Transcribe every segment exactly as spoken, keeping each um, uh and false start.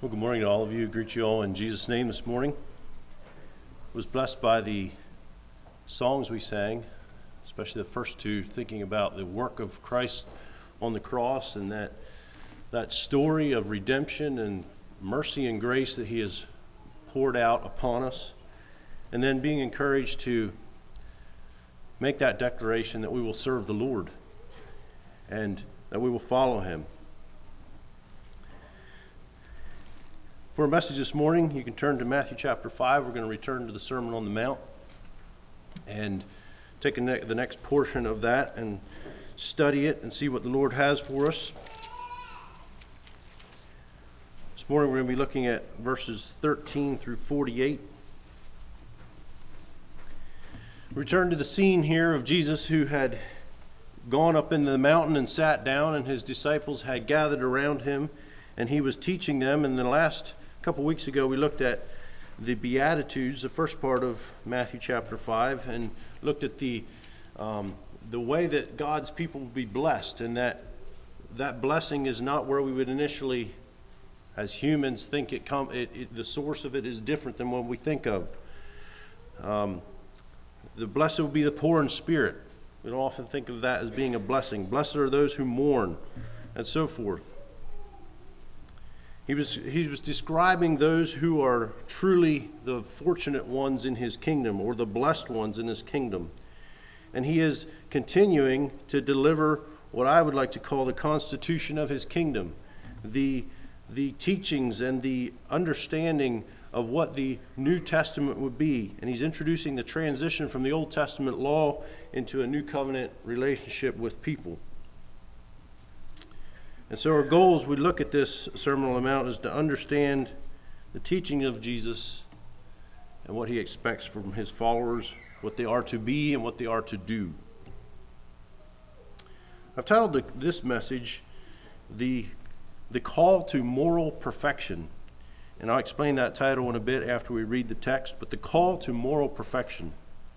Well, good morning to all of you. I greet you all in Jesus' name this morning. I was blessed by the songs we sang, especially the first two, thinking about the work of Christ on the cross and that that story of redemption and mercy and grace that he has poured out upon us, and then being encouraged to make that declaration that we will serve the Lord and that we will follow him. For a message this morning, you can turn to Matthew chapter five. We're going to return to the Sermon on the Mount and take a ne- the next portion of that and study it and see what the Lord has for us. This morning we're going to be looking at verses thirteen through forty-eight. Return to the scene here of Jesus, who had gone up into the mountain and sat down, and his disciples had gathered around him, and he was teaching them. And the last couple weeks ago we looked at the Beatitudes, the first part of Matthew chapter five, and looked at the um, the way that God's people will be blessed, and that that blessing is not where we would initially, as humans, think it come. It, it, the source of it is different than what we think of. Um, the blessed will be the poor in spirit. We don't often think of that as being a blessing. Blessed are those who mourn, and so forth. He was he was describing those who are truly the fortunate ones in his kingdom, or the blessed ones in his kingdom. And he is continuing to deliver what I would like to call the constitution of his kingdom, the the teachings and the understanding of what the New Testament would be. And he's introducing the transition from the Old Testament law into a new covenant relationship with people. And so our goal as we look at this Sermon on the Mount is to understand the teaching of Jesus and what he expects from his followers, what they are to be and what they are to do. I've titled the, this message, the, the Call to Moral Perfection. And I'll explain that title in a bit after we read the text, but the Call to Moral Perfection.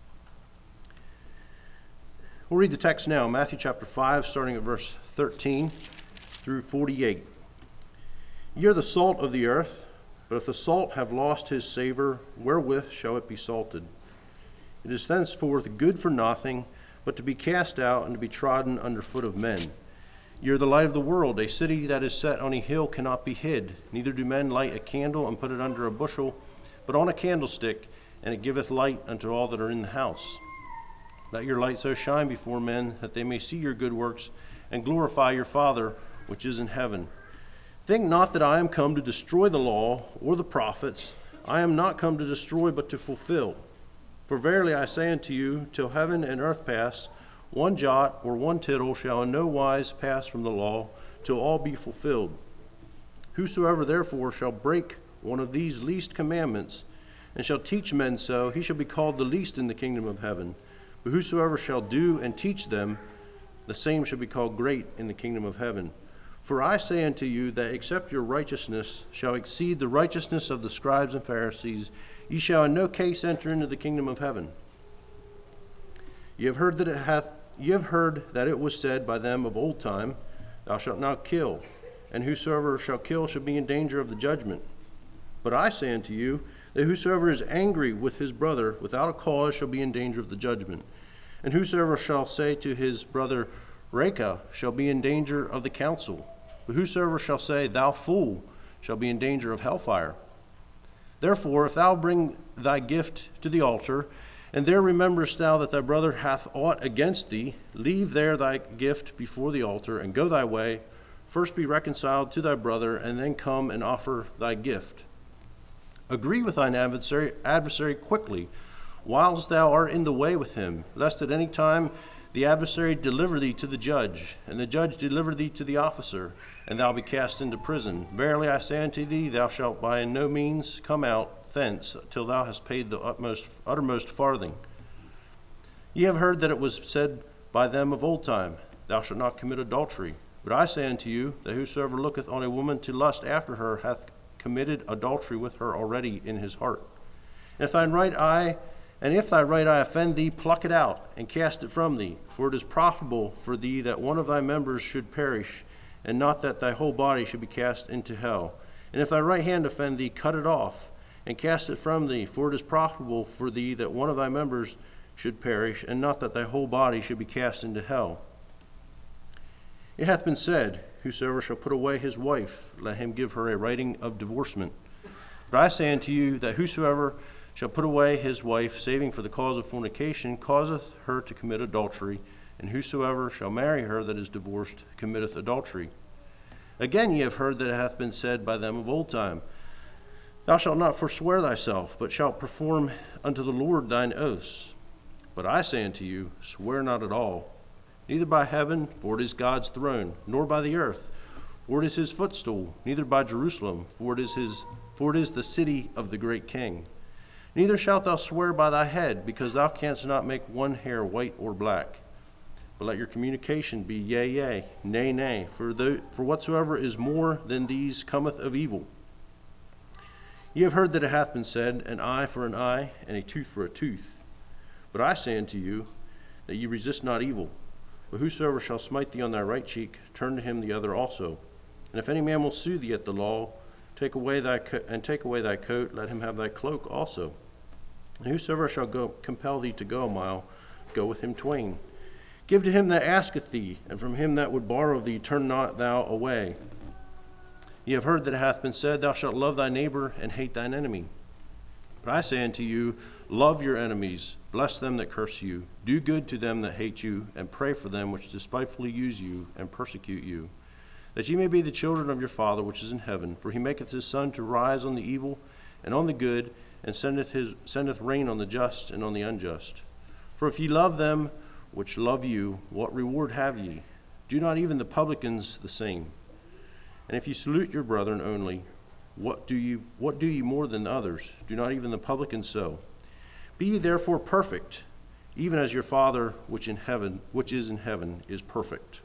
We'll read the text now, Matthew chapter five, starting at verse thirteen. Through forty-eight. Ye are the salt of the earth, but if the salt have lost his savor, wherewith shall it be salted? It is thenceforth good for nothing, but to be cast out and to be trodden under foot of men. Ye are the light of the world. A city that is set on a hill cannot be hid. Neither do men light a candle and put it under a bushel, but on a candlestick, and it giveth light unto all that are in the house. Let your light so shine before men, that they may see your good works, and glorify your Father which is in heaven. Think not that I am come to destroy the law or the prophets. I am not come to destroy, but to fulfill. For verily I say unto you, till heaven and earth pass, one jot or one tittle shall in no wise pass from the law, till all be fulfilled. Whosoever therefore shall break one of these least commandments, and shall teach men so, he shall be called the least in the kingdom of heaven. But whosoever shall do and teach them, the same shall be called great in the kingdom of heaven. For I say unto you that except your righteousness shall exceed the righteousness of the scribes and Pharisees, ye shall in no case enter into the kingdom of heaven. Ye have heard that it hath ye have heard that it was said by them of old time, Thou shalt not kill, and whosoever shall kill shall be in danger of the judgment. But I say unto you that whosoever is angry with his brother without a cause shall be in danger of the judgment. And whosoever shall say to his brother, Raca, shall be in danger of the council. But whosoever shall say, Thou fool, shall be in danger of hellfire. Therefore, if thou bring thy gift to the altar, and there rememberest thou that thy brother hath aught against thee, leave there thy gift before the altar, and go thy way. First be reconciled to thy brother, and then come and offer thy gift. Agree with thine adversary, adversary quickly, whilst thou art in the way with him, lest at any time the adversary deliver thee to the judge, and the judge deliver thee to the officer, and thou be cast into prison. Verily I say unto thee, thou shalt by no means come out thence till thou hast paid the utmost, uttermost farthing. Ye have heard that it was said by them of old time, Thou shalt not commit adultery. But I say unto you, that whosoever looketh on a woman to lust after her hath committed adultery with her already in his heart. And if thine right eye And if thy right eye offend thee, pluck it out, and cast it from thee. For it is profitable for thee that one of thy members should perish, and not that thy whole body should be cast into hell. And if thy right hand offend thee, cut it off, and cast it from thee, for it is profitable for thee that one of thy members should perish, and not that thy whole body should be cast into hell. It hath been said, Whosoever shall put away his wife, let him give her a writing of divorcement. But I say unto you, that whosoever shall put away his wife, saving for the cause of fornication, causeth her to commit adultery, and whosoever shall marry her that is divorced committeth adultery. Again ye have heard that it hath been said by them of old time, Thou shalt not forswear thyself, but shalt perform unto the Lord thine oaths. But I say unto you, swear not at all, neither by heaven, for it is God's throne, nor by the earth, for it is his footstool, neither by Jerusalem, for it is his, for it is the city of the great King. Neither shalt thou swear by thy head, because thou canst not make one hair white or black. But let your communication be yea, yea, nay, nay, for, the, for whatsoever is more than these cometh of evil. Ye have heard that it hath been said, An eye for an eye, and a tooth for a tooth. But I say unto you, that ye resist not evil. But whosoever shall smite thee on thy right cheek, turn to him the other also. And if any man will sue thee at the law, take away thy co- and take away thy coat, let him have thy cloak also. And whosoever shall go compel thee to go a mile, go with him twain. Give to him that asketh thee, and from him that would borrow thee, turn not thou away. Ye have heard that it hath been said, Thou shalt love thy neighbor, and hate thine enemy. But I say unto you, love your enemies, bless them that curse you, do good to them that hate you, and pray for them which despitefully use you and persecute you, that ye may be the children of your Father which is in heaven. For he maketh his sun to rise on the evil and on the good, and sendeth his sendeth rain on the just and on the unjust. For if ye love them which love you, what reward have ye? Do not even the publicans the same? And if ye salute your brethren only, what do you what do ye more than others? Do not even the publicans so? Be ye therefore perfect, even as your Father which in heaven, which is in heaven, is perfect.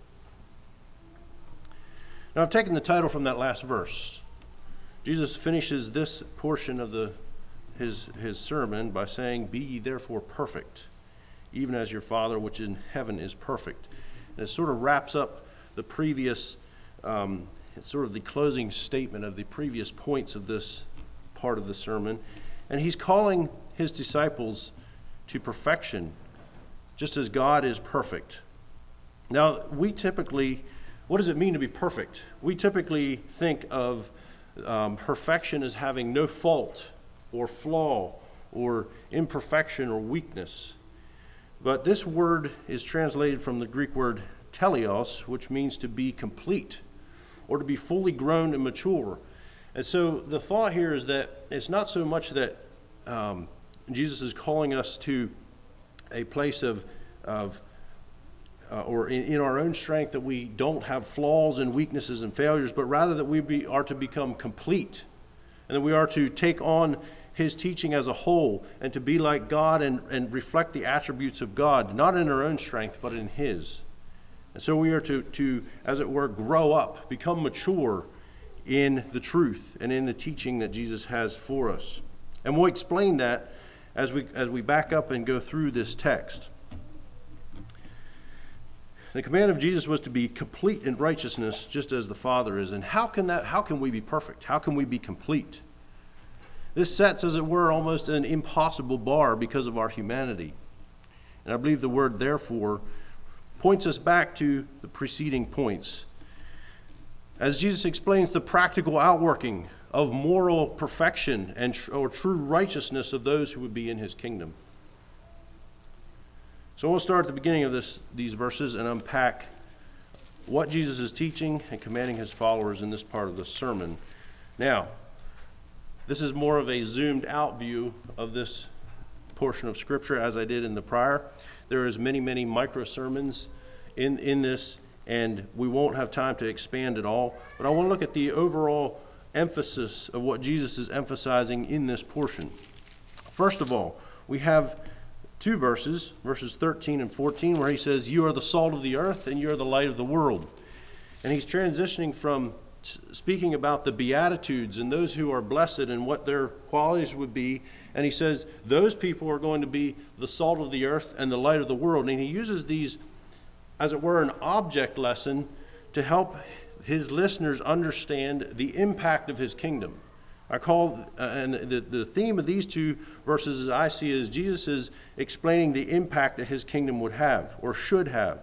Now I've taken the title from that last verse. Jesus finishes this portion of the his his sermon by saying, Be ye therefore perfect, even as your Father which in heaven is perfect. And it sort of wraps up the previous um, it's sort of the closing statement of the previous points of this part of the sermon. And he's calling his disciples to perfection, just as God is perfect. Now, we typically, what does it mean to be perfect? We typically think of um, perfection as having no fault or flaw or imperfection or weakness. But this word is translated from the Greek word teleos, which means to be complete, or to be fully grown and mature. And so the thought here is that it's not so much that um, Jesus is calling us to a place of, of uh, or in, in our own strength that we don't have flaws and weaknesses and failures, but rather that we be, are to become complete, and that we are to take on his teaching as a whole and to be like God and, and reflect the attributes of God, not in our own strength, but in his. And so we are to, to, as it were, grow up, become mature in the truth and in the teaching that Jesus has for us. And we'll explain that as we as we back up and go through this text. The command of Jesus was to be complete in righteousness, just as the Father is. And how can that? How can we be perfect? How can we be complete? This sets, as it were, almost an impossible bar because of our humanity. And I believe the word therefore points us back to the preceding points. As Jesus explains the practical outworking of moral perfection and tr- or true righteousness of those who would be in his kingdom. So we'll start at the beginning of this, these verses and unpack what Jesus is teaching and commanding his followers in this part of the sermon. Now, this is more of a zoomed out view of this portion of Scripture as I did in the prior. There is many, many micro sermons in, in this, and we won't have time to expand it all. But I want to look at the overall emphasis of what Jesus is emphasizing in this portion. First of all, we have two verses, verses thirteen and fourteen, where he says, You are the salt of the earth, and you are the light of the world. And he's transitioning from speaking about the Beatitudes and those who are blessed and what their qualities would be. And he says those people are going to be the salt of the earth and the light of the world. And he uses these, as it were, an object lesson to help his listeners understand the impact of his kingdom. I call, uh, and the, the theme of these two verses, as I see it, is Jesus is explaining the impact that his kingdom would have, or should have.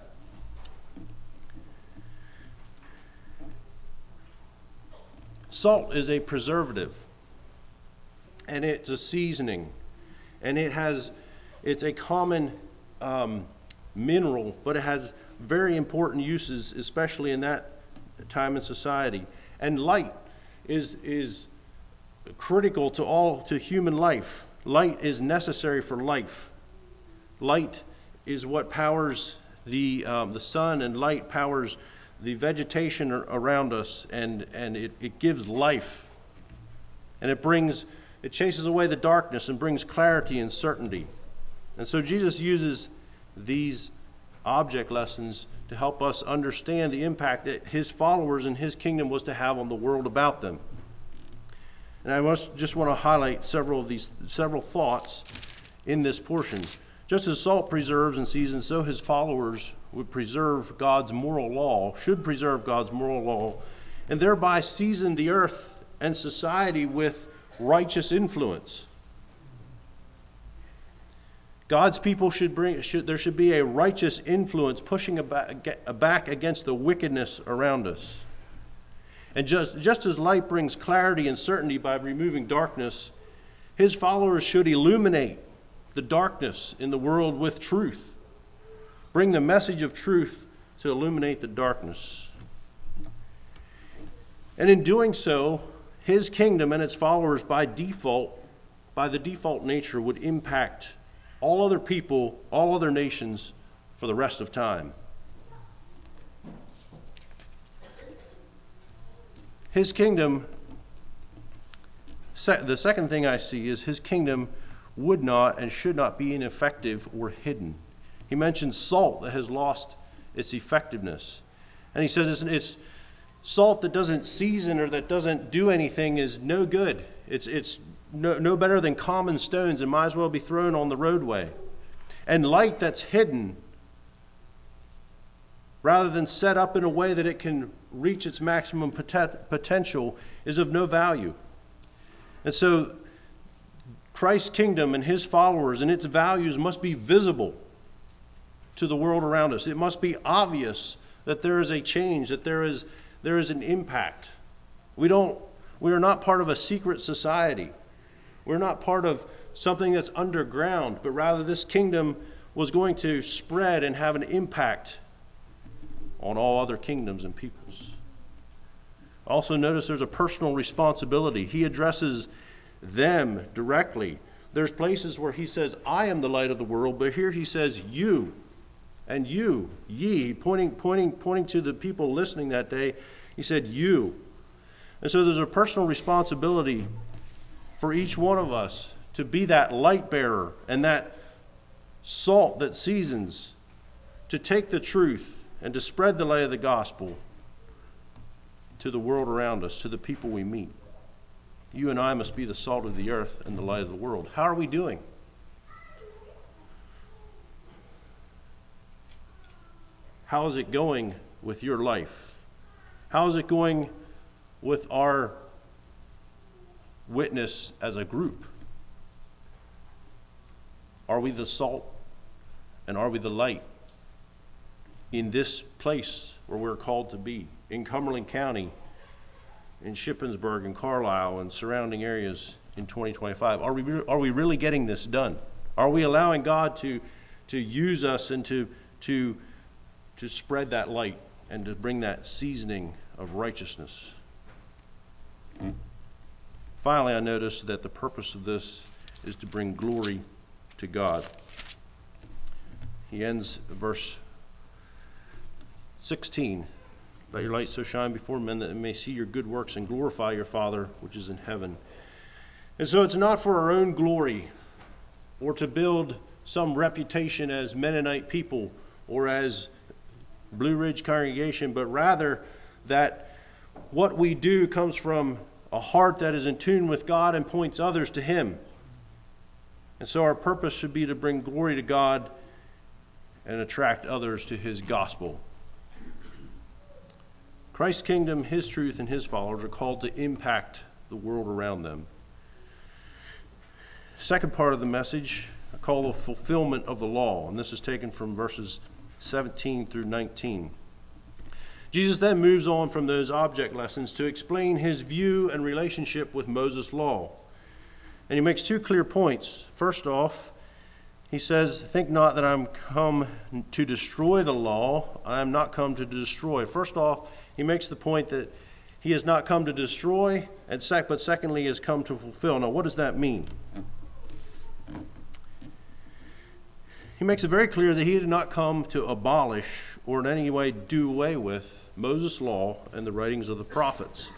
Salt is a preservative, and it's a seasoning, and it has, it's a common um, mineral, but it has very important uses, especially in that time in society. And light is is critical to all to human life. Light is necessary for life. Light is what powers the um, the sun, and light powers the vegetation around us, and and it, it gives life, and it brings it chases away the darkness and brings clarity and certainty. And so Jesus uses these object lessons to help us understand the impact that his followers and his kingdom was to have on the world about them. And I must just want to highlight several of these several thoughts in this portion. Just as salt preserves and seasons, so his followers would preserve God's moral law, should preserve God's moral law, and thereby season the earth and society with righteous influence. God's people should bring, should, there should be a righteous influence pushing back against the wickedness around us. And just, just as light brings clarity and certainty by removing darkness, his followers should illuminate the darkness in the world with truth. Bring the message of truth to illuminate the darkness. And in doing so, his kingdom and its followers by default, by the default nature, would impact all other people, all other nations for the rest of time. His kingdom, the second thing I see is his kingdom would not and should not be ineffective or hidden. He mentions salt that has lost its effectiveness. And he says it's, it's salt that doesn't season or that doesn't do anything is no good. It's, it's no, no better than common stones and might as well be thrown on the roadway. And light that's hidden, rather than set up in a way that it can reach its maximum pot- potential, is of no value. And so Christ's kingdom and his followers and its values must be visible to the world around us. It must be obvious that there is a change, that there is there is an impact. We don't we are not part of a secret society. We're not part of something that's underground, but rather this kingdom was going to spread and have an impact on all other kingdoms and peoples. Also notice there's a personal responsibility. He addresses them directly. There's places where he says, I am the light of the world, but here he says, you, and you, ye, pointing, pointing, pointing to the people listening that day, he said, you. And so there's a personal responsibility for each one of us to be that light bearer and that salt that seasons, to take the truth and to spread the light of the gospel to the world around us, to the people we meet. You and I must be the salt of the earth and the light of the world. How are we doing? How is it going with your life? How is it going with our witness as a group? Are we the salt and are we the light in this place where we're called to be, in Cumberland County, in Shippensburg and Carlisle and surrounding areas in twenty twenty-five? Are we are we really getting this done? Are we allowing God to to use us and to to to spread that light and to bring that seasoning of righteousness? Mm-hmm. Finally, I notice that the purpose of this is to bring glory to God. He ends verse sixteen. Let your light so shine before men that they may see your good works and glorify your Father which is in heaven. And so it's not for our own glory or to build some reputation as Mennonite people or as Blue Ridge congregation, but rather that what we do comes from a heart that is in tune with God and points others to Him. And so our purpose should be to bring glory to God and attract others to His gospel. Christ's kingdom, his truth, and his followers are called to impact the world around them. Second part of the message, I call the fulfillment of the law, and this is taken from verses seventeen through nineteen. Jesus then moves on from those object lessons to explain his view and relationship with Moses' law. And he makes two clear points. First off, he says, think not that I'm come to destroy the law. I am not come to destroy. First off, he makes the point that he has not come to destroy, and sec- but secondly, he has come to fulfill. Now, what does that mean? He makes it very clear that he did not come to abolish or in any way do away with Moses' law and the writings of the prophets.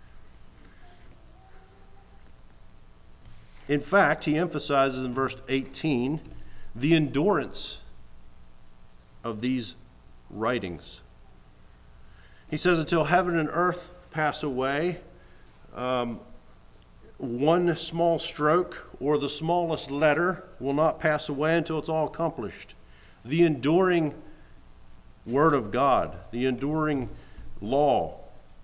In fact, he emphasizes in verse eighteen the endurance of these writings. He says, until heaven and earth pass away, um, one small stroke or the smallest letter will not pass away until it's all accomplished. The enduring Word of God, the enduring law.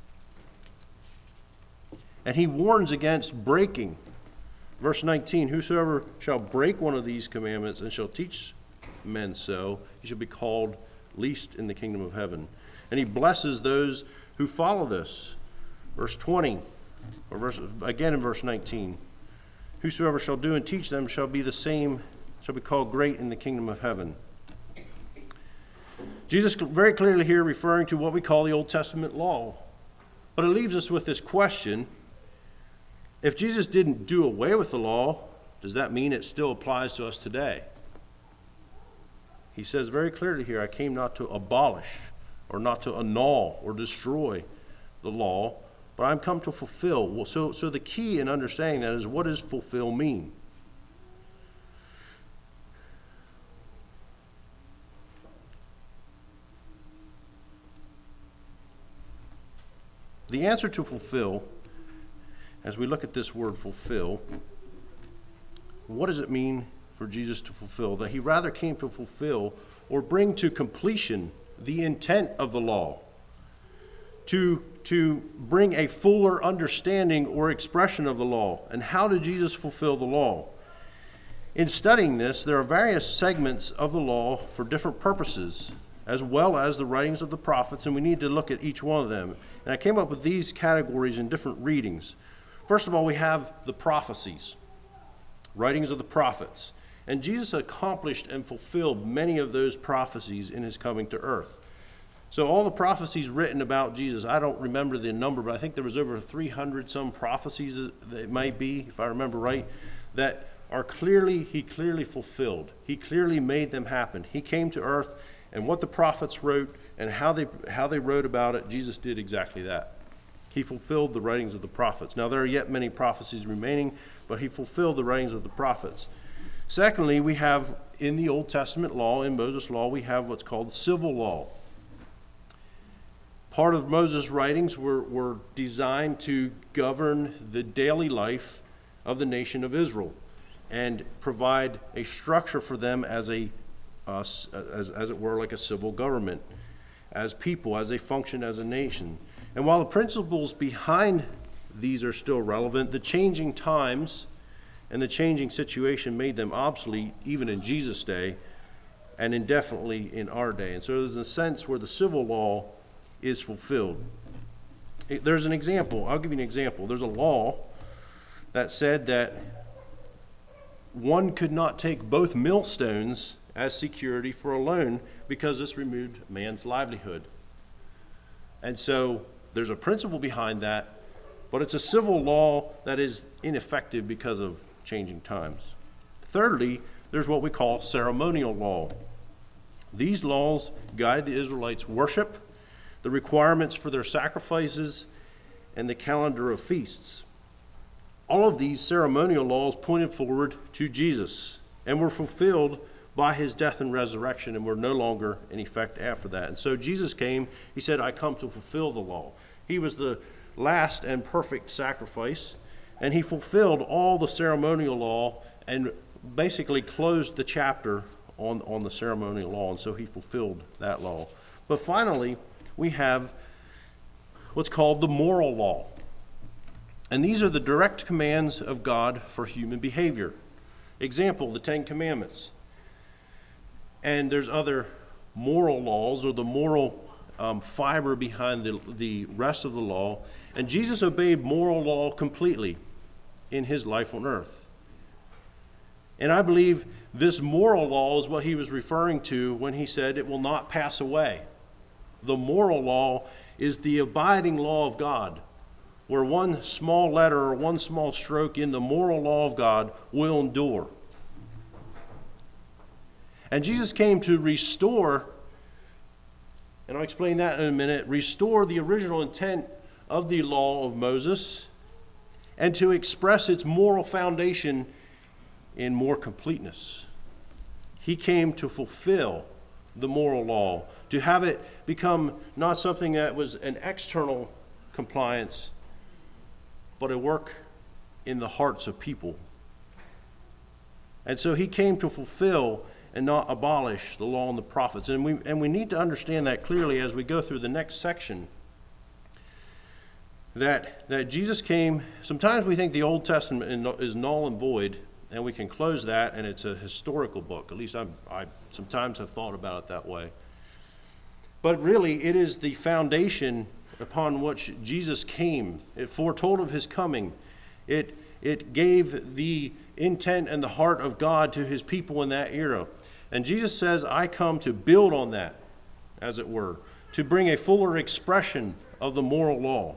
And he warns against breaking. Verse nineteen, whosoever shall break one of these commandments and shall teach men so, he shall be called least in the kingdom of heaven. And he blesses those who follow this. Verse twenty, or verse, again in verse nineteen, whosoever shall do and teach them shall be the same, shall be called great in the kingdom of heaven. Jesus very clearly here referring to what we call the Old Testament law. But it leaves us with this question. If Jesus didn't do away with the law, does that mean it still applies to us today? He says very clearly here, I came not to abolish or not to annul or destroy the law, but I'm come to fulfill. Well, so, so the key in understanding that is, what does fulfill mean? The answer to fulfill, as we look at this word fulfill, what does it mean for Jesus to fulfill? That he rather came to fulfill or bring to completion the intent of the law, to, to bring a fuller understanding or expression of the law. And how did Jesus fulfill the law? In studying this, there are various segments of the law for different purposes, as well as the writings of the prophets, and we need to look at each one of them. And I came up with these categories in different readings. First of all, we have the prophecies, writings of the prophets. And Jesus accomplished and fulfilled many of those prophecies in his coming to earth. So all the prophecies written about Jesus, I don't remember the number, but I think there was over three hundred some prophecies, it might be, if I remember right, that are clearly, he clearly fulfilled. He clearly made them happen. He came to earth, and what the prophets wrote and how they how they wrote about it, Jesus did exactly that. He fulfilled the writings of the prophets. Now, there are yet many prophecies remaining, but he fulfilled the writings of the prophets. Secondly, we have in the Old Testament law, in Moses' law, we have what's called civil law. Part of Moses' writings were, were designed to govern the daily life of the nation of Israel and provide a structure for them as a, uh, as, as it were, like a civil government, as people, as they function as a nation. And while the principles behind these are still relevant, the changing times and the changing situation made them obsolete even in Jesus' day and indefinitely in our day. And so there's a sense where the civil law is fulfilled. There's an example. I'll give you an example. There's a law that said that one could not take both millstones as security for a loan because this removed man's livelihood. And so there's a principle behind that, but it's a civil law that is ineffective because of changing times. Thirdly, there's what we call ceremonial law. These laws guide the Israelites' worship, the requirements for their sacrifices, and the calendar of feasts. All of these ceremonial laws pointed forward to Jesus and were fulfilled by his death and resurrection and were no longer in effect after that. And so Jesus came, he said, I come to fulfill the law. He was the last and perfect sacrifice, and he fulfilled all the ceremonial law and basically closed the chapter on, on the ceremonial law, and so he fulfilled that law. But finally, we have what's called the moral law. And these are the direct commands of God for human behavior. Example, the Ten Commandments. And there's other moral laws, or the moral um, fiber behind the, the rest of the law. And Jesus obeyed moral law completely in his life on earth. And I believe this moral law is what he was referring to when he said it will not pass away. The moral law is the abiding law of God, where one small letter or one small stroke in the moral law of God will endure. And Jesus came to restore, and I'll explain that in a minute, restore the original intent of the law of Moses and to express its moral foundation in more completeness. He came to fulfill the moral law, to have it become not something that was an external compliance, but a work in the hearts of people. And so he came to fulfill and not abolish the law and the prophets. And we and we need to understand that clearly as we go through the next section. That, that Jesus came, sometimes we think the Old Testament is null and void, and we can close that, and it's a historical book. At least I'm, I sometimes have thought about it that way. But really, it is the foundation upon which Jesus came. It foretold of his coming. It, it gave the intent and the heart of God to his people in that era. And Jesus says, I come to build on that, as it were, to bring a fuller expression of the moral law.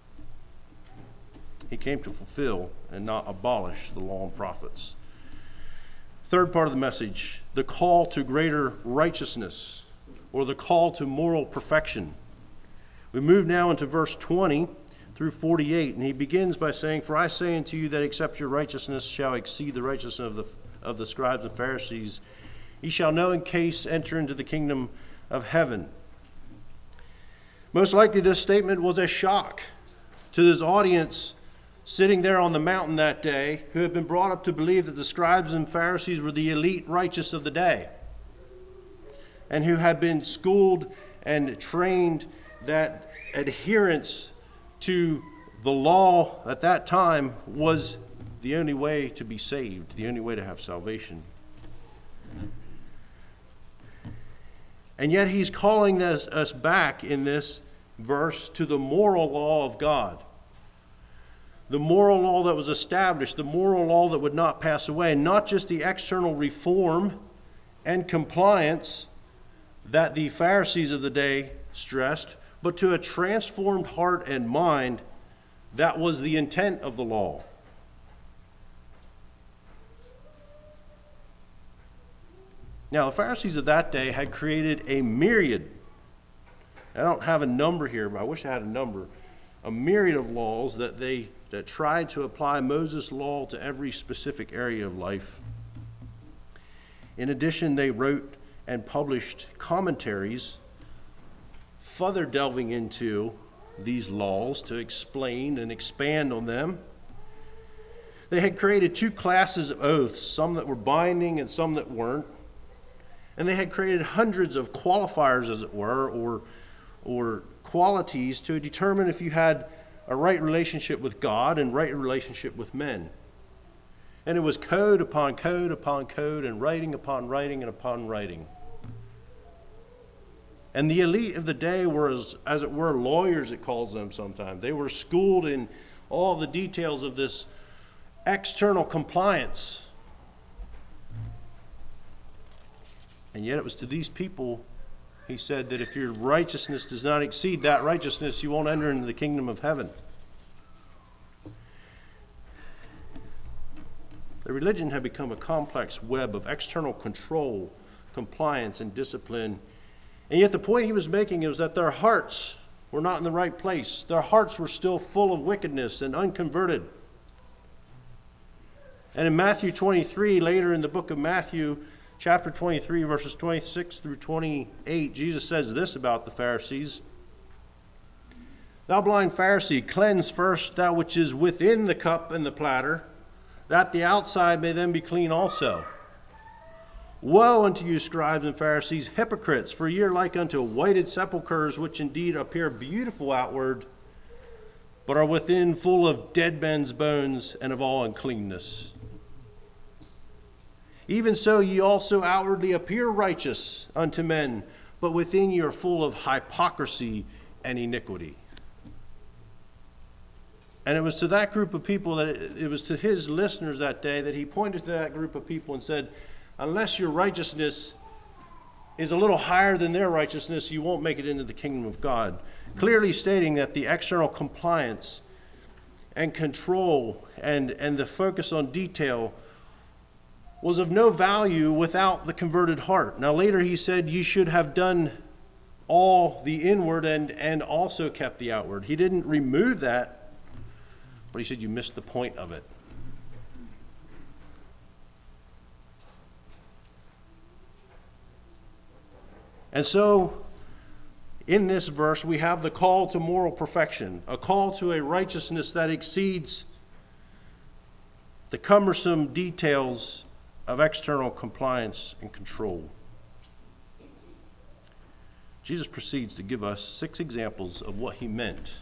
He came to fulfill and not abolish the law and prophets. Third part of the message, the call to greater righteousness, or the call to moral perfection. We move now into verse twenty through forty-eight, and he begins by saying, For I say unto you that except your righteousness shall exceed the righteousness of the, of the scribes and Pharisees, ye shall no case enter into the kingdom of heaven. Most likely this statement was a shock to his audience sitting there on the mountain that day, who had been brought up to believe that the scribes and Pharisees were the elite righteous of the day, and who had been schooled and trained that adherence to the law at that time was the only way to be saved, the only way to have salvation. And yet he's calling us, us back in this verse to the moral law of God. The moral law that was established, the moral law that would not pass away, not just the external reform and compliance that the Pharisees of the day stressed, but to a transformed heart and mind that was the intent of the law. Now, the Pharisees of that day had created a myriad, I don't have a number here, but I wish I had a number, a myriad of laws that they that tried to apply Moses' law to every specific area of life. In addition, they wrote and published commentaries further delving into these laws to explain and expand on them. They had created two classes of oaths, some that were binding and some that weren't. And they had created hundreds of qualifiers, as it were, or, or qualities to determine if you had a right relationship with God and right relationship with men. And it was code upon code upon code and writing upon writing and upon writing. And the elite of the day were, as, as it were, lawyers, it calls them sometimes. They were schooled in all the details of this external compliance. And yet it was to these people, he said, that if your righteousness does not exceed that righteousness, you won't enter into the kingdom of heaven. The religion had become a complex web of external control, compliance, and discipline. And yet the point he was making was that their hearts were not in the right place. Their hearts were still full of wickedness and unconverted. And in Matthew twenty-three, later in the book of Matthew, chapter twenty-three, verses twenty-six through twenty-eight, Jesus says this about the Pharisees. Thou blind Pharisee, cleanse first that which is within the cup and the platter, that the outside may then be clean also. Woe unto you, scribes and Pharisees, hypocrites, for ye are like unto whited sepulchres, which indeed appear beautiful outward, but are within full of dead men's bones and of all uncleanness. Even so ye also outwardly appear righteous unto men, but within ye are full of hypocrisy and iniquity. And it was to that group of people, that it, it was to his listeners that day, that he pointed to that group of people and said, unless your righteousness is a little higher than their righteousness, you won't make it into the kingdom of God. Clearly stating that the external compliance and control and, and the focus on detail was of no value without the converted heart. Now later he said, you should have done all the inward and, and also kept the outward. He didn't remove that, but he said you missed the point of it. And so, in this verse, we have the call to moral perfection, a call to a righteousness that exceeds the cumbersome details of external compliance and control. Jesus proceeds to give us six examples of what he meant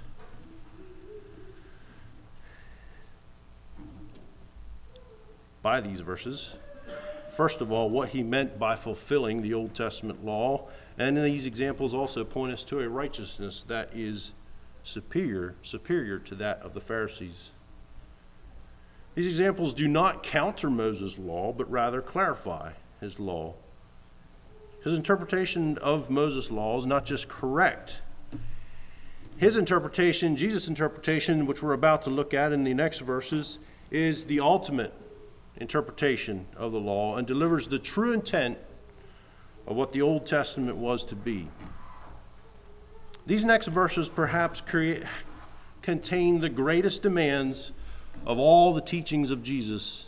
by these verses. First of all, what he meant by fulfilling the Old Testament law. And these examples also point us to a righteousness that is superior, superior to that of the Pharisees. These examples do not counter Moses' law, but rather clarify his law. His interpretation of Moses' law is not just correct. His interpretation, Jesus' interpretation, which we're about to look at in the next verses, is the ultimate interpretation of the law and delivers the true intent of what the Old Testament was to be. These next verses perhaps create, contain the greatest demands of all the teachings of Jesus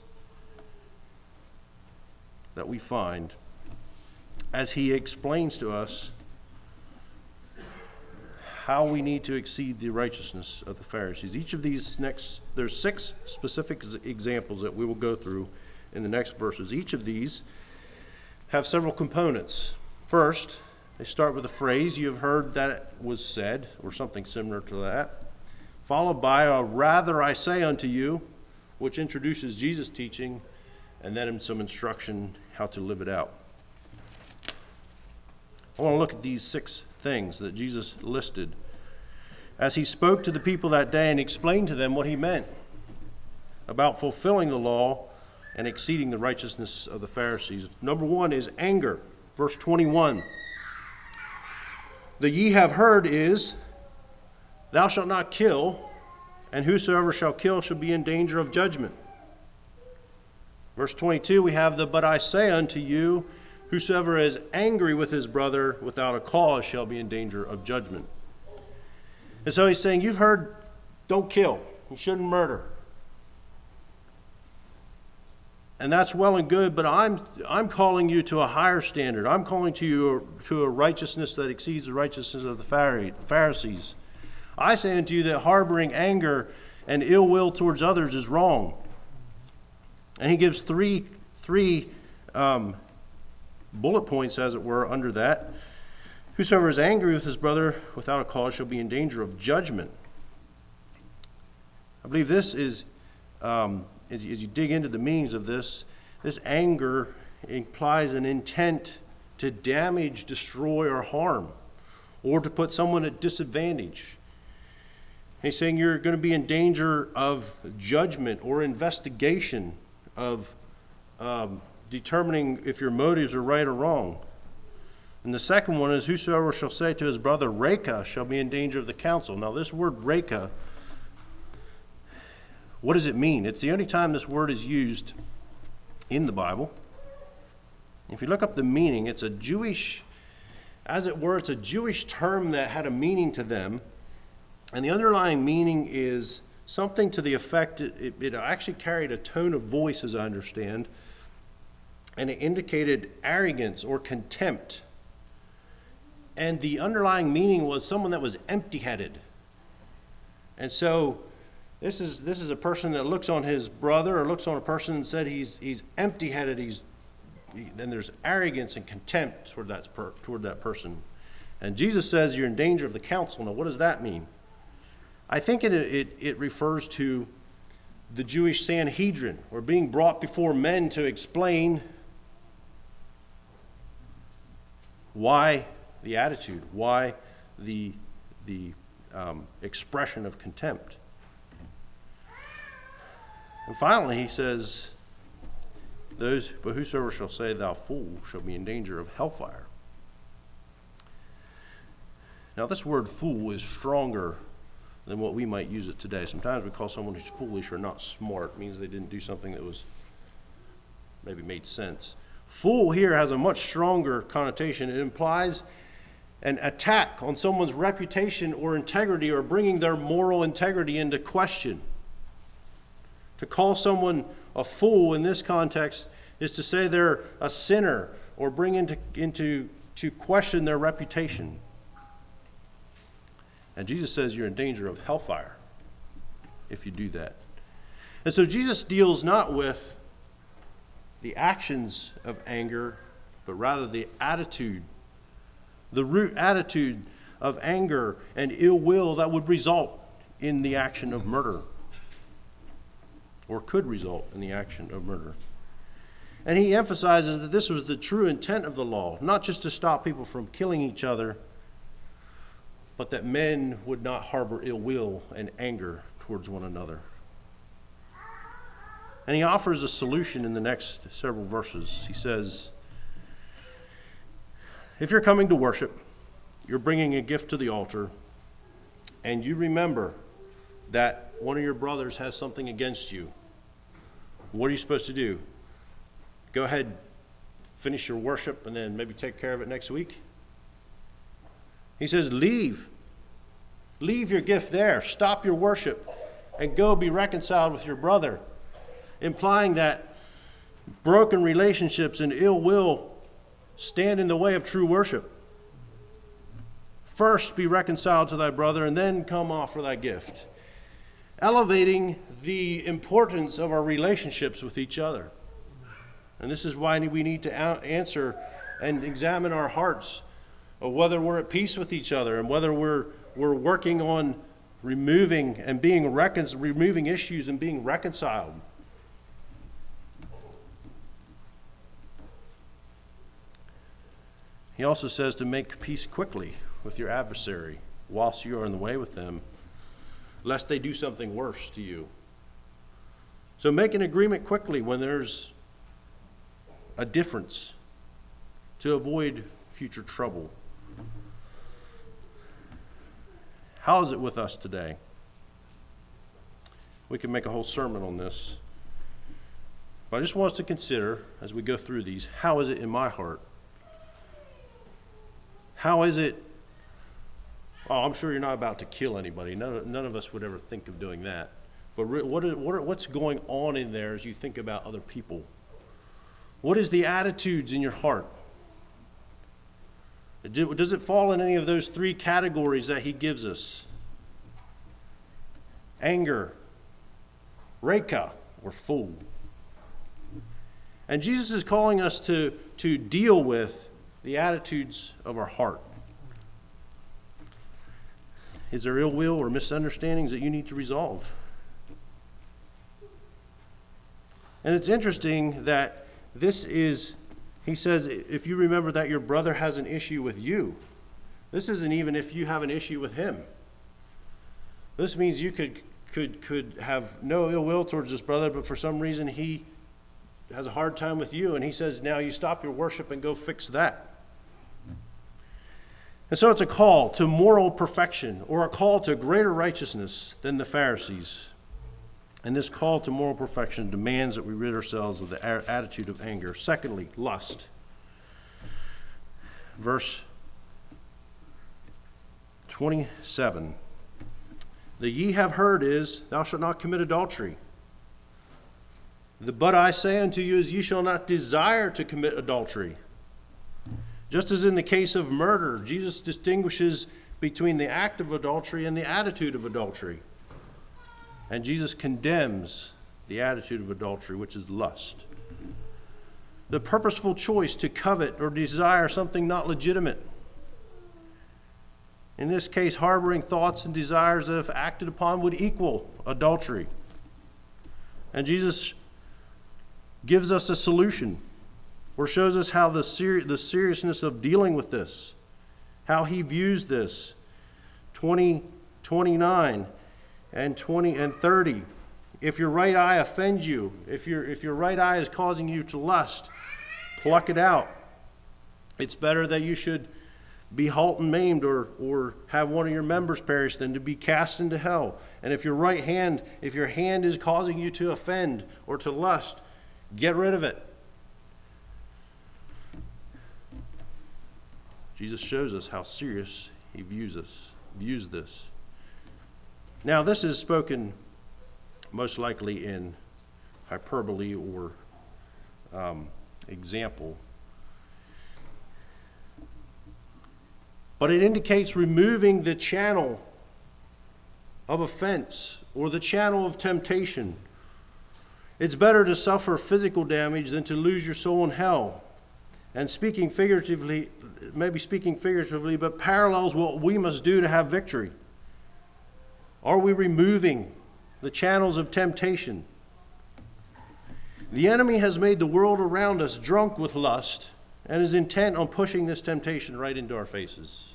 that we find as he explains to us how we need to exceed the righteousness of the Pharisees. Each of these next, there's six specific examples that we will go through in the next verses. Each of these have several components. First, they start with a phrase, you have heard that it was said, or something similar to that, followed by a rather I say unto you, which introduces Jesus' teaching, and then some instruction how to live it out. I want to look at these six things that Jesus listed as he spoke to the people that day and explained to them what he meant about fulfilling the law and exceeding the righteousness of the Pharisees. Number one is anger. Verse twenty-one. The ye have heard is, thou shalt not kill, and whosoever shall kill shall be in danger of judgment. Verse twenty-two, we have the but I say unto you, whosoever is angry with his brother without a cause shall be in danger of judgment. And so he's saying, you've heard, don't kill. You shouldn't murder. And that's well and good, but I'm I'm calling you to a higher standard. I'm calling to you to a righteousness that exceeds the righteousness of the Pharisees. I say unto you that harboring anger and ill will towards others is wrong. And he gives three three um, bullet points, as it were, under that. Whosoever is angry with his brother without a cause shall be in danger of judgment. I believe this is, um, as, as you dig into the meanings of this, this anger implies an intent to damage, destroy, or harm, or to put someone at disadvantage. He's saying you're going to be in danger of judgment or investigation of um, determining if your motives are right or wrong. And the second one is, whosoever shall say to his brother, Reka, shall be in danger of the council. Now this word Reka, what does it mean? It's the only time this word is used in the Bible. If you look up the meaning, it's a Jewish, as it were, it's a Jewish term that had a meaning to them. And the underlying meaning is something to the effect, it, it actually carried a tone of voice, as I understand, and it indicated arrogance or contempt. And the underlying meaning was someone that was empty-headed. And so this is this is a person that looks on his brother or looks on a person and said he's he's empty-headed. He's he, then there's arrogance and contempt toward that per, toward that person. And Jesus says you're in danger of the council. Now, what does that mean? I think it, it, it refers to the Jewish Sanhedrin, or being brought before men to explain why the attitude, why the, the um, expression of contempt. And finally, he says, those, but whosoever shall say, thou fool, shall be in danger of hellfire. Now, this word fool is stronger than what we might use it today. Sometimes we call someone who's foolish or not smart. It means they didn't do something that was maybe made sense. Fool here has a much stronger connotation. It implies an attack on someone's reputation or integrity, or bringing their moral integrity into question. To call someone a fool in this context is to say they're a sinner, or bring into, into to question their reputation. And Jesus says you're in danger of hellfire if you do that. And so Jesus deals not with the actions of anger, but rather the attitude, the root attitude of anger and ill will that would result in the action of murder, or could result in the action of murder. And he emphasizes that this was the true intent of the law, not just to stop people from killing each other, but that men would not harbor ill will and anger towards one another. And he offers a solution in the next several verses. He says, if you're coming to worship, you're bringing a gift to the altar, and you remember that one of your brothers has something against you, what are you supposed to do? Go ahead, finish your worship, and then maybe take care of it next week? He says, leave. Leave your gift there. Stop your worship and go be reconciled with your brother, implying that broken relationships and ill will stand in the way of true worship. First be reconciled to thy brother, and then come offer thy gift. Elevating the importance of our relationships with each other. And this is why we need to answer and examine our hearts of whether we're at peace with each other, and whether we're we're working on removing and being recon- removing issues and being reconciled. He also says to make peace quickly with your adversary whilst you are in the way with them, lest they do something worse to you. So make an agreement quickly when there's a difference, to avoid future trouble. How is it with us today? We can make a whole sermon on this. But I just want us to consider, as we go through these, how is it in my heart? How is it? Oh, I'm sure you're not about to kill anybody. None of, none of us would ever think of doing that. But re- what are, what are, what's going on in there as you think about other people? What is the attitudes in your heart? Does it fall in any of those three categories that he gives us? Anger, reka, or fool. And Jesus is calling us to, to deal with the attitudes of our heart. Is there ill will or misunderstandings that you need to resolve? And it's interesting that this is, he says, if you remember that your brother has an issue with you, this isn't even if you have an issue with him. This means you could could could have no ill will towards this brother, but for some reason he has a hard time with you, and he says, now you stop your worship and go fix that. And so it's a call to moral perfection, or a call to greater righteousness than the Pharisees. And this call to moral perfection demands that we rid ourselves of the attitude of anger. Secondly, lust. Verse twenty-seven. The ye have heard is, thou shalt not commit adultery. The but I say unto you is, ye shall not desire to commit adultery. Just as in the case of murder, Jesus distinguishes between the act of adultery and the attitude of adultery. And Jesus condemns the attitude of adultery, which is lust. The purposeful choice to covet or desire something not legitimate. In this case, harboring thoughts and desires that, if acted upon, would equal adultery. And Jesus gives us a solution, or shows us how the, ser- the seriousness of dealing with this, how he views this. twenty, twenty-nine and twenty and thirty. If your right eye offends you, if your if your right eye is causing you to lust, pluck it out. It's better that you should be halt and maimed, or or have one of your members perish, than to be cast into hell. And if your right hand, if your hand is causing you to offend or to lust, get rid of it. Jesus shows us how serious he views us, views this. Now, this is spoken most likely in hyperbole or um, example. But it indicates removing the channel of offense or the channel of temptation. It's better to suffer physical damage than to lose your soul in hell. And speaking figuratively, maybe speaking figuratively, but parallels what we must do to have victory. Are we removing the channels of temptation? The enemy has made the world around us drunk with lust and is intent on pushing this temptation right into our faces.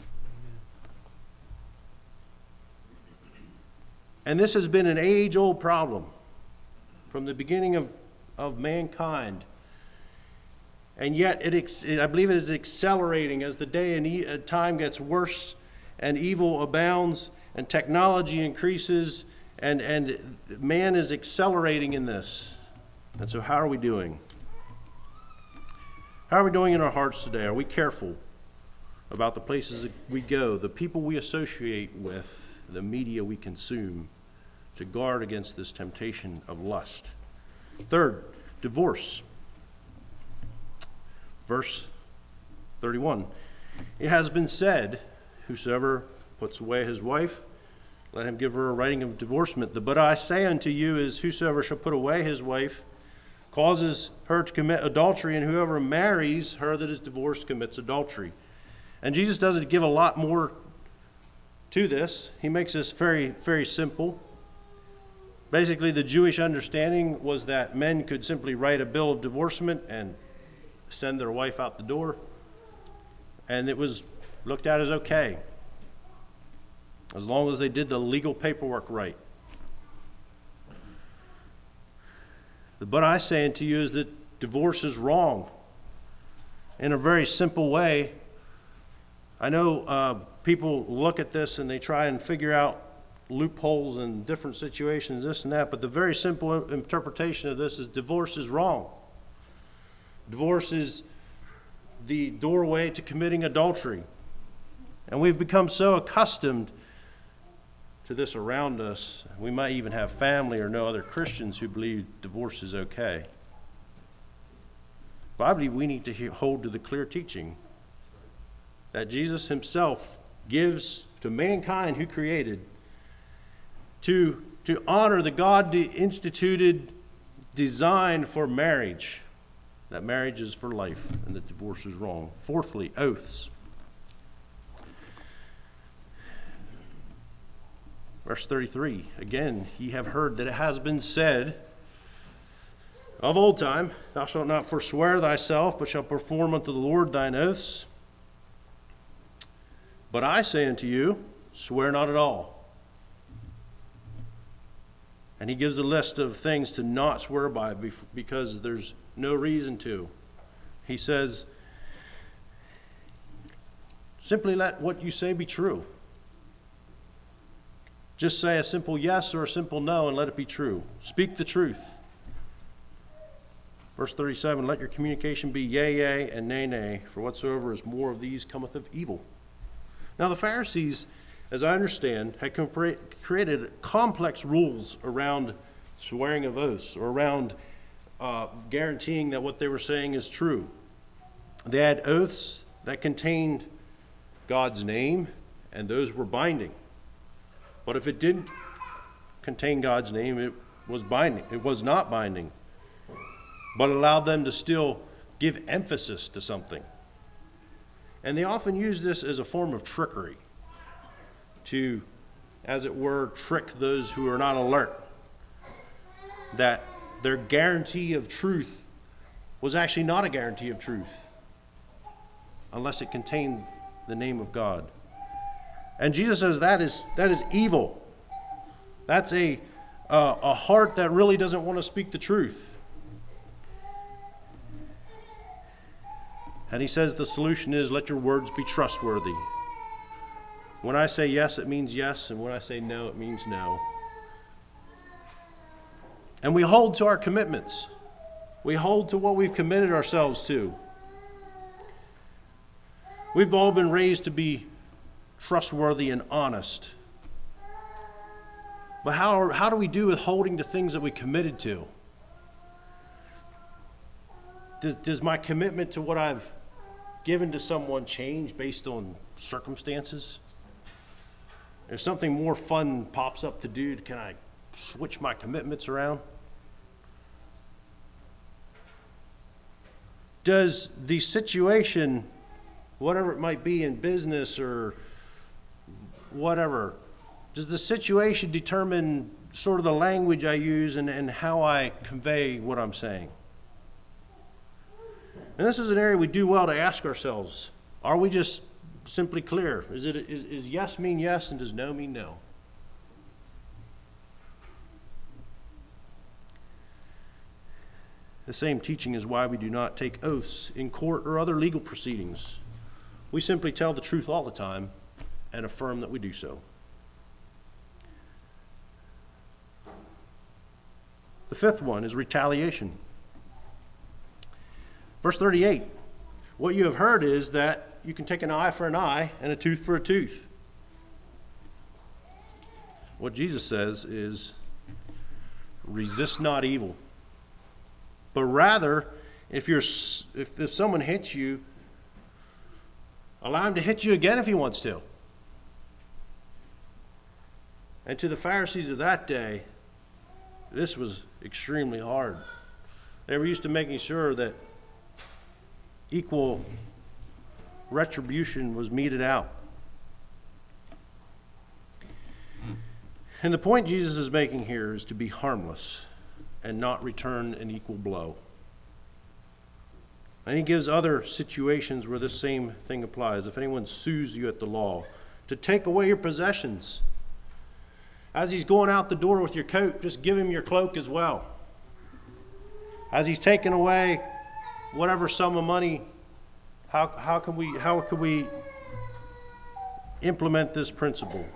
And this has been an age-old problem from the beginning of, of mankind. And yet, it, it, I believe it is accelerating as the day and e- time gets worse and evil abounds and technology increases, and, and man is accelerating in this. And so how are we doing? How are we doing in our hearts today? Are we careful about the places that we go, the people we associate with, the media we consume, to guard against this temptation of lust? Third, divorce. Verse thirty-one. It has been said, whosoever puts away his wife, let him give her a writing of divorcement. But I say unto you is, whosoever shall put away his wife causes her to commit adultery, and whoever marries her that is divorced commits adultery. And Jesus doesn't give a lot more to this. He makes this very, very simple. Basically, the Jewish understanding was that men could simply write a bill of divorcement and send their wife out the door, and it was looked at as okay, as long as they did the legal paperwork right. But I say unto you is that divorce is wrong. In a very simple way, I know uh, people look at this and they try and figure out loopholes in different situations, this and that, but the very simple interpretation of this is divorce is wrong. Divorce is the doorway to committing adultery. And we've become so accustomed to this around us, we might even have family or know other Christians who believe divorce is okay. But I believe we need to hold to the clear teaching that Jesus himself gives to mankind who created to, to honor the God-instituted design for marriage. That marriage is for life and that divorce is wrong. Fourthly, oaths. Verse thirty-three, again, ye have heard that it has been said of old time, thou shalt not forswear thyself, but shalt perform unto the Lord thine oaths. But I say unto you, swear not at all. And he gives a list of things to not swear by because there's no reason to. He says, simply let what you say be true. Just say a simple yes or a simple no and let it be true. Speak the truth. Verse thirty-seven, let your communication be yea, yea, and nay, nay, for whatsoever is more of these cometh of evil. Now the Pharisees, as I understand, had created complex rules around swearing of oaths, or around uh, guaranteeing that what they were saying is true. They had oaths that contained God's name, and those were binding. But if it didn't contain God's name, it was binding. It was not binding, but allowed them to still give emphasis to something. And they often use this as a form of trickery. to, as it were, trick those who are not alert, that their guarantee of truth was actually not a guarantee of truth unless it contained the name of God. And Jesus says that is that is evil. That's a uh, a heart that really doesn't want to speak the truth. And he says the solution is, let your words be trustworthy. When I say yes, it means yes, and when I say no, it means no. And we hold to our commitments. We hold to what we've committed ourselves to. We've all been raised to be trustworthy and honest. But how, how do we do with holding to things that we committed to? Does, does my commitment to what I've given to someone change based on circumstances? If something more fun pops up to do, can I switch my commitments around? Does the situation, whatever it might be in business or whatever, does the situation determine sort of the language I use and, and how I convey what I'm saying? And this is an area we do well to ask ourselves. Are we just simply clear? Is it is, is yes mean yes and does no mean no? The same teaching is why we do not take oaths in court or other legal proceedings. We simply tell the truth all the time and affirm that we do so. The fifth one is retaliation. Verse thirty-eight, what you have heard is that you can take an eye for an eye and a tooth for a tooth. What Jesus says is, resist not evil. But rather, if you're if, if someone hits you, allow him to hit you again if he wants to. And to the Pharisees of that day, this was extremely hard. They were used to making sure that equal retribution was meted out. And the point Jesus is making here is to be harmless and not return an equal blow. And he gives other situations where this same thing applies. If anyone sues you at the law, to take away your possessions. As he's going out the door with your coat, just give him your cloak as well. As he's taking away whatever sum of money, how how can we how can we implement this principle?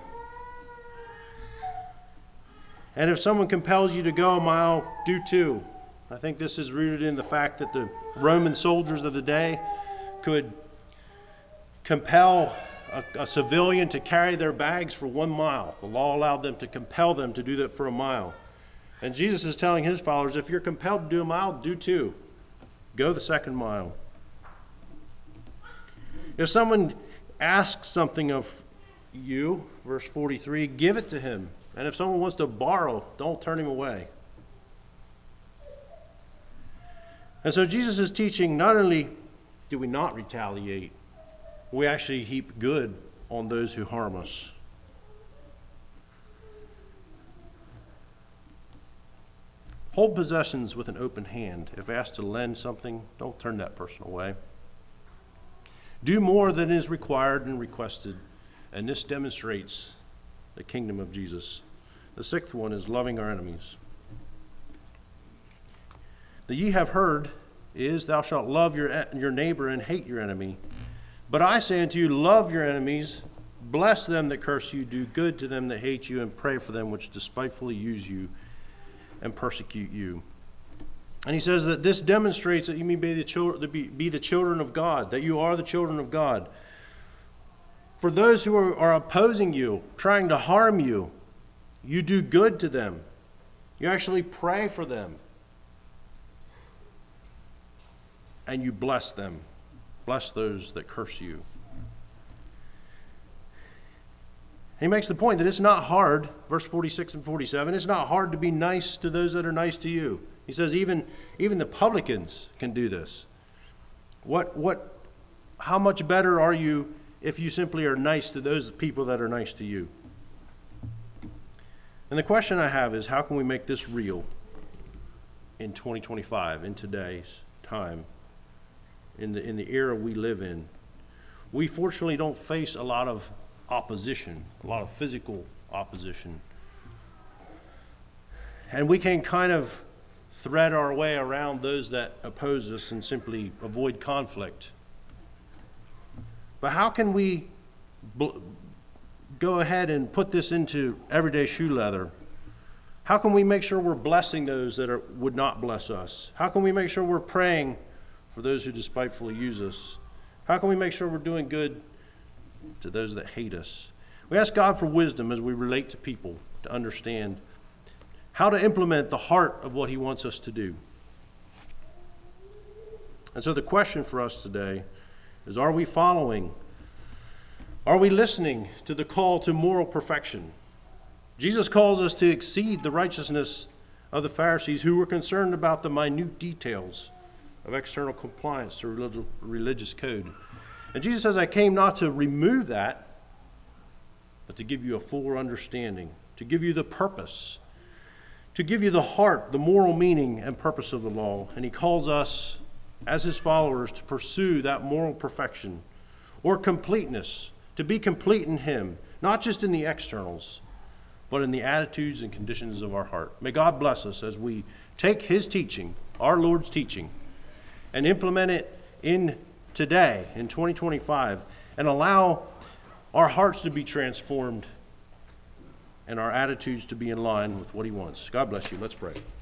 And if someone compels you to go a mile, do two. I think this is rooted in the fact that the Roman soldiers of the day could compel a, a civilian to carry their bags for one mile. The law allowed them to compel them to do that for a mile. And Jesus is telling his followers, if you're compelled to do a mile, do two. Go the second mile. If someone asks something of you, verse forty-three, give it to him. And if someone wants to borrow, don't turn him away. And so Jesus is teaching, not only do we not retaliate, we actually heap good on those who harm us. Hold possessions with an open hand. If asked to lend something, don't turn that person away. Do more than is required and requested, and this demonstrates the kingdom of Jesus. The sixth one is loving our enemies. The ye have heard is, thou shalt love your, your neighbor and hate your enemy. But I say unto you, love your enemies, bless them that curse you, do good to them that hate you, and pray for them which despitefully use you and persecute you. And he says that this demonstrates that you may be the children, be, be the children of God, that you are the children of God. For those who are, are opposing you, trying to harm you, you do good to them. You actually pray for them. And you bless them. Bless those that curse you. He makes the point that it's not hard, verse forty-six and forty-seven, it's not hard to be nice to those that are nice to you. He says even, even the publicans can do this. What, what, how much better are you if you simply are nice to those people that are nice to you? And the question I have is, how can we make this real in twenty twenty-five, in today's time, in the in the era we live in? We fortunately don't face a lot of opposition, a lot of physical opposition. And we can kind of thread our way around those that oppose us and simply avoid conflict. But how can we bl- go ahead and put this into everyday shoe leather? How can we make sure we're blessing those that are, would not bless us? How can we make sure we're praying for those who despitefully use us? How can we make sure we're doing good to those that hate us? We ask God for wisdom as we relate to people, to understand how to implement the heart of what he wants us to do. And so the question for us today is, are we following? Are we listening to the call to moral perfection? Jesus calls us to exceed the righteousness of the Pharisees, who were concerned about the minute details of external compliance to religious, religious code. And Jesus says, I came not to remove that, but to give you a fuller understanding, to give you the purpose, to give you the heart, the moral meaning and purpose of the law. And he calls us, as his followers, to pursue that moral perfection or completeness, to be complete in him, not just in the externals, but in the attitudes and conditions of our heart. May God bless us as we take his teaching, our Lord's teaching, and implement it in today, in twenty twenty-five, and allow our hearts to be transformed and our attitudes to be in line with what he wants. God bless you. Let's pray.